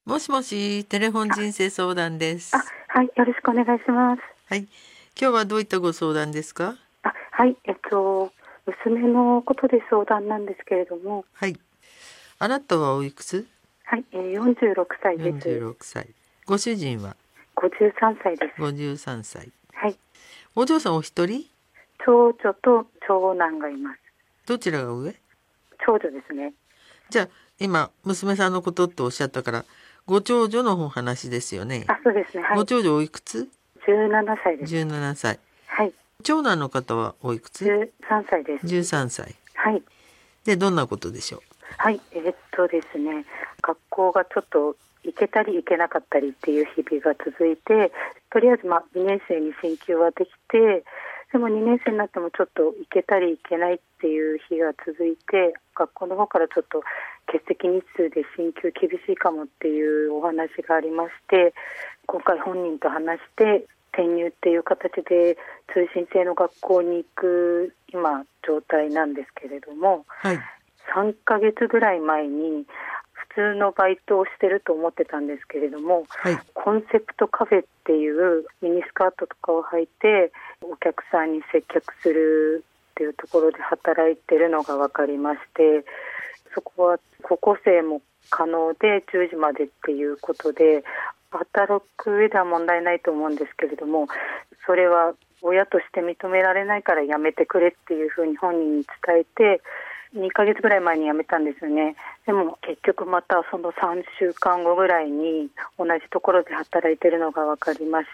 もしもし、テレフォン人生相談です。 はい、よろしくお願いします。 はい。今日はどういったご相談ですか？ はい、娘のことで相談なんですけれども、 はい。あなたはおいくつ？ はい、46歳です。 46歳。ご主人は 53歳です。 53歳。 はい、 お嬢さんお一人？ 長女と長男がいます。 どちらが上？ 長女ですね。 じゃあ、今、娘さんのことっておっしゃったから、ご長女のお話ですよね。 そうですね。はい、 ご長女おいくつ？ 17歳です。 17歳。 はい、 長男の方はおいくつ？ 13歳です。 13歳。 はい、 で、どんなことでしょう？ はい、ですね、学校がちょっと行けたり行けなかったりっていう日々が続いて、とりあえず2年生に進級はできて、でも2年生になってもちょっと行けたり行けないっていう日が続いて、学校の方からちょっと欠席日数で進級厳しいかもっていうお話がありまして、今回本人と話して転入っていう形で通信制の学校に行く今状態なんですけれども、 はい。 3ヶ月ぐらい前に普通のバイトをしてると思ってたんですけれども、 はい。 コンセプトカフェっていうミニスカートとかを履いてお客さんに接客するっていうところで働いてるのが分かりまして、そこは高校生も可能で10時までっていうことで、働く上では問題ないと思うんですけれども、それは親として認められないからやめてくれっていうふうに本人に伝えて、2ヶ月ぐらい前に辞めたんですよね。でも結局またその3週間後ぐらいに同じところで働いてるのが分かりまして、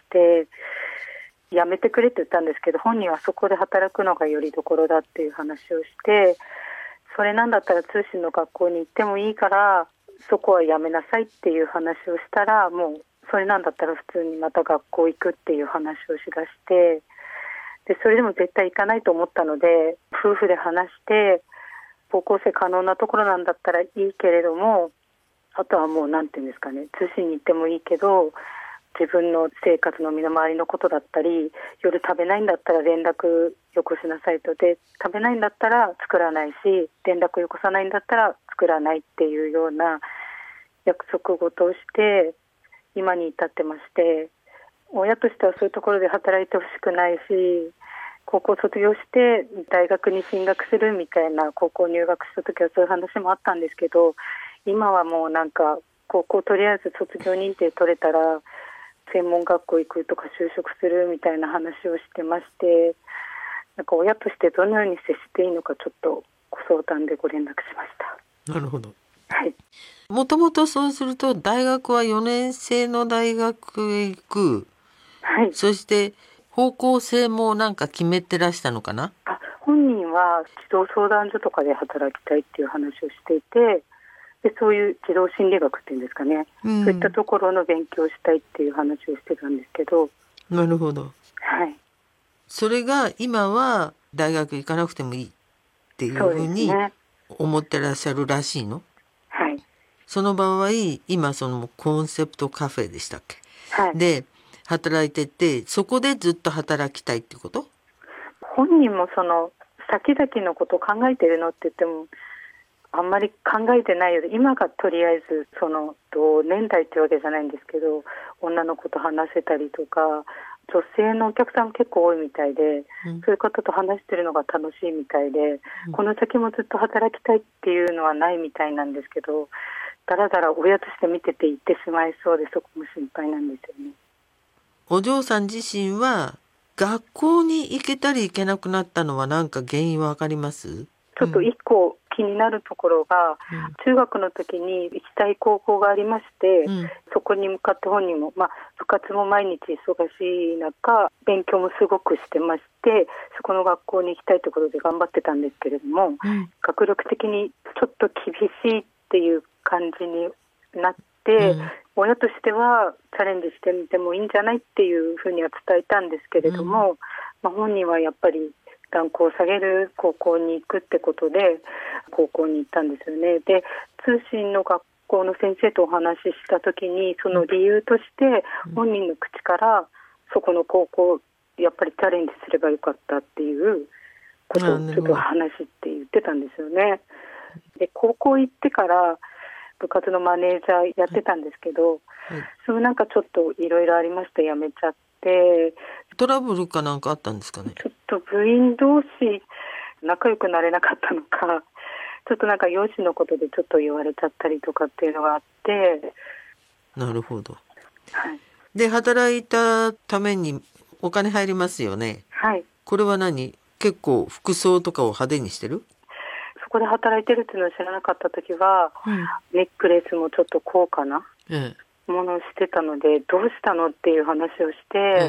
辞めてくれって言ったんですけど、本人はそこで働くのがよりどころだっていう話をして、それなんだったら通信の学校に行ってもいいからそこはやめなさいっていう話をしたら、もうそれなんだったら普通にまた学校行くっていう話をしだして、でそれでも絶対行かないと思ったので夫婦で話して、高校生可能なところなんだったらいいけれども、あとはもうなんていうんですかね、通信に行ってもいいけど自分の生活の身の回りのことだったり、夜食べないんだったら連絡よこしなさいと、で食べないんだったら作らないし、連絡よこさないんだったら作らないっていうような約束事をして今に至ってまして、親としてはそういうところで働いてほしくないし、高校卒業して大学に進学するみたいな、高校入学した時はそういう話もあったんですけど、今はもうなんか高校とりあえず卒業認定取れたら専門学校行くとか就職するみたいな話をしてまして、なんか親としてどのように接していいのかちょっとご相談でご連絡しました。 なるほど。 はい、 もともとそうすると大学は4年生の大学へ行く。 はい、 そして方向性もなんか決めてらしたのかな？ 本人は児童相談所とかで働きたいっていう話をしていて、でそういう児童心理学っていうんですかね、そういったところの勉強をしたいっていう話をしてたんですけど。 なるほど。 はい、 それが今は大学行かなくてもいいっていうそうふうにですね。 思ってらっしゃるらしいの？ はい、 その場合、今そのコンセプトカフェでしたっけ？ はい、 で働いてて、そこでずっと働きたいってこと？ 本人もその先々のことを考えているのって言ってもあんまり考えてないようで、今がとりあえずその同年代っていうわけじゃないんですけど、女の子と話せたりとか、女性のお客さん結構多いみたいで、そういう方と話してるのが楽しいみたいで、この先もずっと働きたいっていうのはないみたいなんですけど、だらだら親として見てて行ってしまいそうで、そこも心配なんですよね。 お嬢さん自身は学校に行けたり行けなくなったのは何か原因はわかります？ ちょっと一個気になるところが、中学の時に行きたい高校がありまして、そこに向かって本人も、部活も毎日忙しい中勉強もすごくしてまして、そこの学校に行きたいところで頑張ってたんですけれども、学力的にちょっと厳しいっていう感じになって、親としてはチャレンジしてみてもいいんじゃないっていうふうには伝えたんですけれども、本人はやっぱりランクを下げる高校に行くってことで高校に行ったんですよね。で通信の学校の先生とお話しした時に、その理由として本人の口からそこの高校やっぱりチャレンジすればよかったっていうことをちょっと話って言ってたんですよね。で高校行ってから部活のマネージャーやってたんですけど、 はい、 そのなんかちょっといろいろありまして辞めちゃって。 トラブルかなんかあったんですかね。 ちょっと部員同士仲良くなれなかったのか、ちょっとなんか容姿のことでちょっと言われちゃったりとかっていうのがあって。 なるほど、 はい、 で働いたためにお金入りますよね。 はい。 これは何、結構服装とかを派手にしてる？ そこで働いてるっていうのを知らなかった時は、ネックレスもちょっと高価なものをしてたので、どうしたのっていう話をして、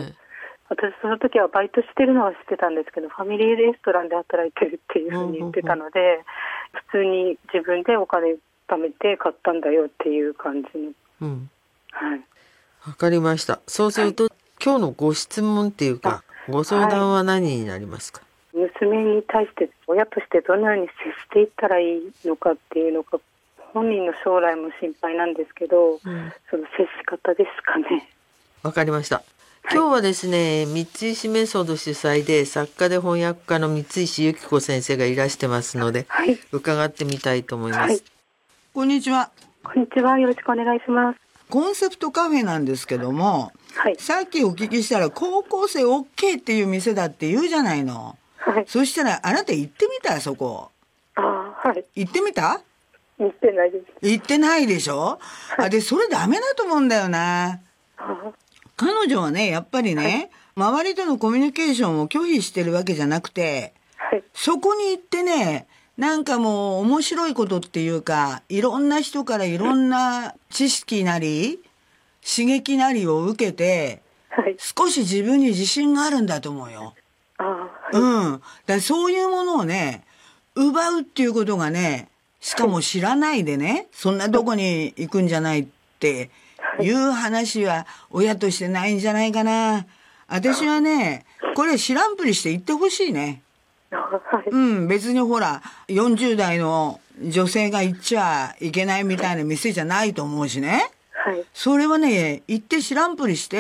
私その時はバイトしてるのは知ってたんですけど、ファミリーレストランで働いてるっていうふうに言ってたので、普通に自分でお金貯めて買ったんだよっていう感じの。はい。 わかりました。そうすると、今日のご質問っていうかご相談は何になりますか？ 娘に対して親としてどのように接していったらいいのかっていうのが、本人の将来も心配なんですけど、その接し方ですかね。 わかりました。今日はですね、三石メソッド主催で作家で翻訳家の三石由紀子先生がいらしてますので、伺ってみたいと思います。 こんにちは。 こんにちは。よろしくお願いします。 コンセプトカフェなんですけども、さっきお聞きしたら高校生 OK っていう店だって言うじゃないの。そしたらあなた行ってみた？そこ。行ってみた？ 行ってないです。 行ってないでしょ。でそれダメだと思うんだよな。彼女はね、やっぱりね、周りとのコミュニケーションを拒否してるわけじゃなくて、そこに行ってね、なんかもう面白いことっていうか、いろんな人からいろんな知識なり刺激なりを受けて、少し自分に自信があるんだと思うよ。だからそういうものをね、奪うっていうことがね、しかも知らないでね、そんなとこに行くんじゃないっていう話は親としてないんじゃないかな。私はね、これ知らんぷりして行ってほしいね。別にほら40代の女性が行っちゃいけないみたいな店じゃないと思うしね、それはね、行って知らんぷりして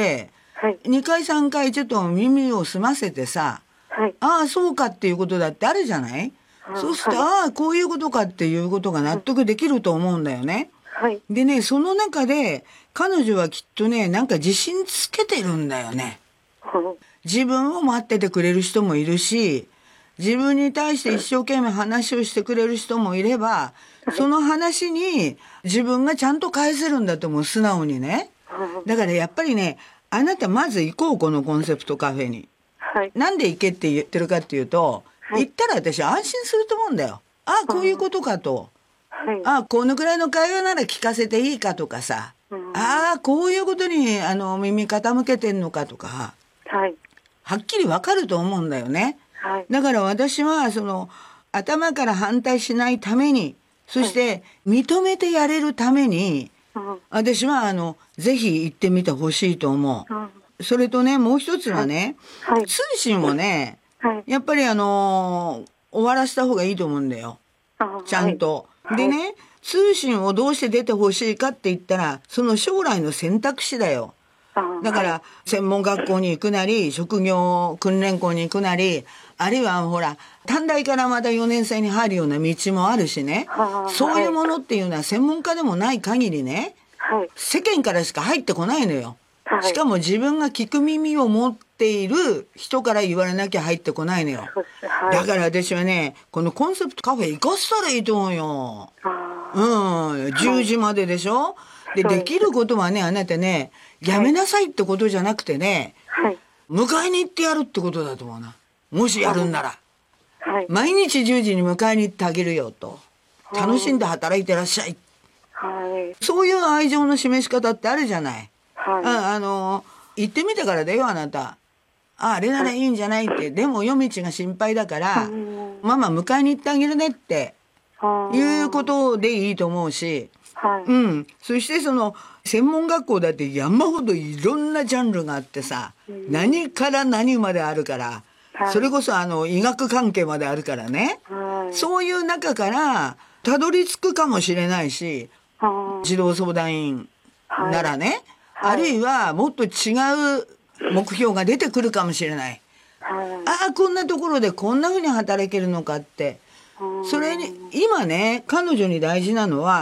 、2回3回ちょっと耳を澄ませてさ、ああそうかっていうことだってあるじゃない。そうすると、ああこういうことかっていうことが納得できると思うんだよね。でね、その中で彼女はきっとね、なんか自信つけてるんだよね。自分を待っててくれる人もいるし、自分に対して一生懸命話をしてくれる人もいれば、その話に自分がちゃんと返せるんだと思う、素直にね。だからやっぱりね、あなたまず行こう、このコンセプトカフェに。なんで行けって言ってるかっていうと、行ったら私安心すると思うんだよ。ああこういうことかと、ああこのくらいの会話なら聞かせていいかとかさ、ああこういうことに耳傾けてんのかとか、はっきりわかると思うんだよね。だから私はその頭から反対しないために、そして認めてやれるために、私はぜひ行ってみてほしいと思う。それとね、もう一つはね、通信をね、やっぱり終わらせた方がいいと思うんだよ。ちゃんと。でね、通信をどうして出てほしいかって言ったら、その将来の選択肢だよ。だから専門学校に行くなり、職業訓練校に行くなり、あるいはほら短大からまた4年生に入るような道もあるしね、そういうものっていうのは専門家でもない限りね、世間からしか入ってこないのよ。しかも自分が聞く耳を持っている人から言われなきゃ入ってこないのよ。だから私はね、このコンセプトカフェ行かせたらいいと思うよ。10時まででしょ。できることはね、あなたね、やめなさいってことじゃなくてね、迎えに行ってやるってことだと思うな。もしやるんなら、毎日10時に迎えに行ってあげるよと、楽しんで働いてらっしゃい、そういう愛情の示し方ってあるじゃない。行ってみてからだよ、あなた。あれならいいんじゃないって。でも夜道が心配だから、ママ迎えに行ってあげるねっていうことでいいと思うし、そしてその専門学校だって山ほどいろんなジャンルがあってさ、何から何まであるから、それこそ医学関係まであるからね、そういう中からたどり着くかもしれないし、児童相談員ならね、あるいはもっと違う目標が出てくるかもしれない。ああこんなところでこんな風に働けるのかって。それに今ね、彼女に大事なのは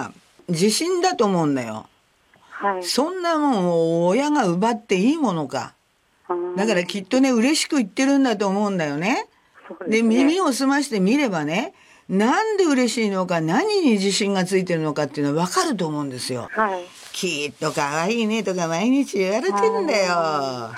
自信だと思うんだよ。 はい。 そんなもんを親が奪っていいものか。だからきっとね、嬉しく言ってるんだと思うんだよね。で、耳を澄ましてみればね、なんで嬉しいのか、何に自信がついてるのかっていうのは分かると思うんですよ。 はい。 きっと可愛いねとか毎日言われてんだよ。 はい。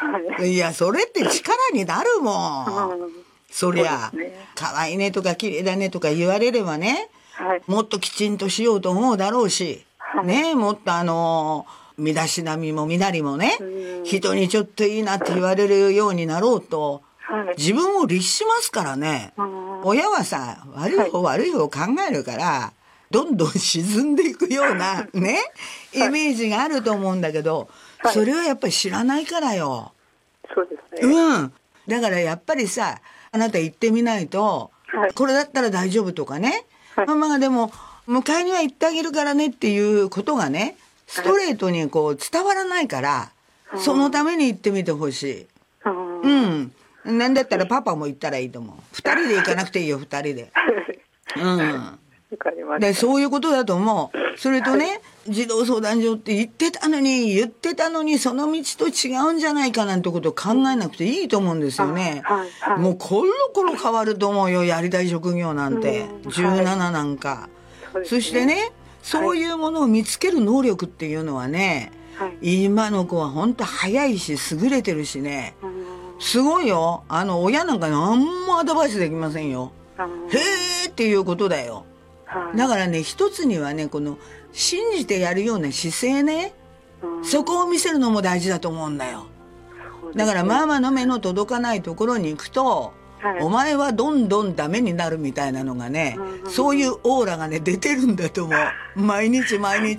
いや、それって力になるもん。そりゃ、 そうですね。 可愛いねとか綺麗だねとか言われればね、 はい。 もっときちんとしようと思うだろうし、 はい。 ね、もっと身だしなみも身なりもね、人にちょっといいなって言われるようになろうと、 はい。 自分を律しますからね。親はさ、悪い方悪い方考えるから、どんどん沈んでいくようなね、イメージがあると思うんだけど、それはやっぱり知らないからよ。 そうですね。 うん。だからやっぱりさ、あなた行ってみないと、これだったら大丈夫とかね、ママがでも迎えには行ってあげるからねっていうことがね、ストレートにこう伝わらないから、そのために行ってみてほしい。うん。なんだったらパパも行ったらいいと思う。二人で行かなくていいよ、二人で。うん。 わかりました。 で、そういうことだと思う。それとね、児童相談所って言ってたのに、その道と違うんじゃないかなんてことを考えなくていいと思うんですよね。もうコロコロ変わると思うよ、やりたい職業なんて。17なんか。そしてね、そういうものを見つける能力っていうのはね、今の子は本当早いし優れてるしね、すごいよ。親なんか何もアドバイスできませんよ。へーっていうことだよ。だからね、一つにはね、この信じてやるような姿勢ね、そこを見せるのも大事だと思うんだよ。だからママの目の届かないところに行くと、お前はどんどんダメになるみたいなのがね、そういうオーラがね出てるんだと思う。毎日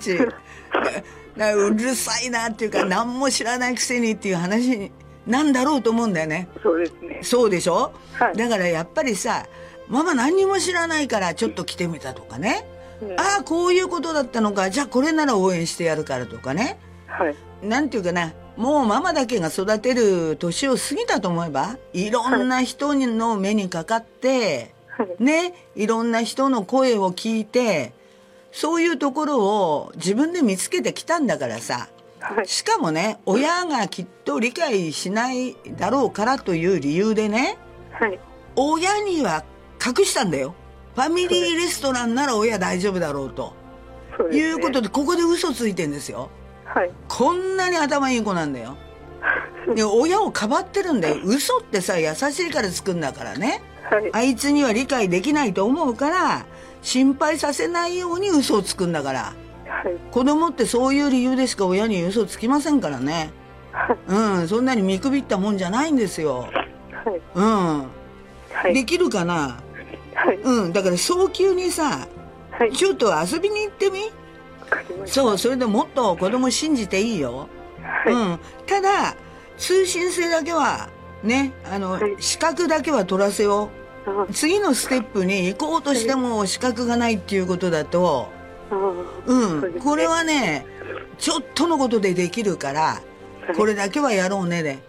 うるさいなっていうか、何も知らないくせにっていう話なんだろうと思うんだよね。 そうですね。 そうでしょ、だからやっぱりさ、ママ何にも知らないからちょっと来てみたとかね、ああこういうことだったのか、じゃあこれなら応援してやるからとかね、なんていうかな、もうママだけが育てる年を過ぎたと思えば、いろんな人の目にかかって、ね、いろんな人の声を聞いて、そういうところを自分で見つけてきたんだからさ、しかもね、親がきっと理解しないだろうからという理由でね、親には隠したんだよ。ファミリーレストランなら親大丈夫だろうということで、ここで嘘ついてんですよ。こんなに頭いい子なんだよ。で、親をかばってるんだよ。嘘ってさ、優しいからつくんだからね、あいつには理解できないと思うから心配させないように嘘をつくんだから、子供ってそういう理由でしか親に嘘つきませんからね。そんなに見くびったもんじゃないんですよ。できるかな。だから早急にさ、ちょっと遊びに行ってみ。そう、それでもっと子供信じていいよ。ただ通信制だけはね、資格だけは取らせよう。次のステップに行こうとしても資格がないっていうことだと、これはね、ちょっとのことでできるから、これだけはやろうねで。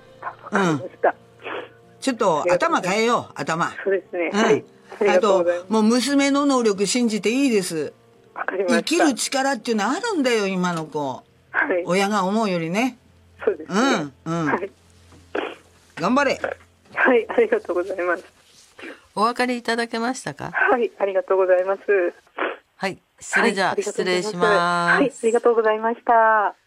ちょっと頭変えよう、頭。 そうですね。 あと、もう娘の能力信じていいです。生きる力っていうのはあるんだよ、今の子。親が思うよりね。 そうですね。 頑張れ。 ありがとうございます。 お分かりいただけましたか？ ありがとうございます。 それじゃあ失礼します。 ありがとうございました。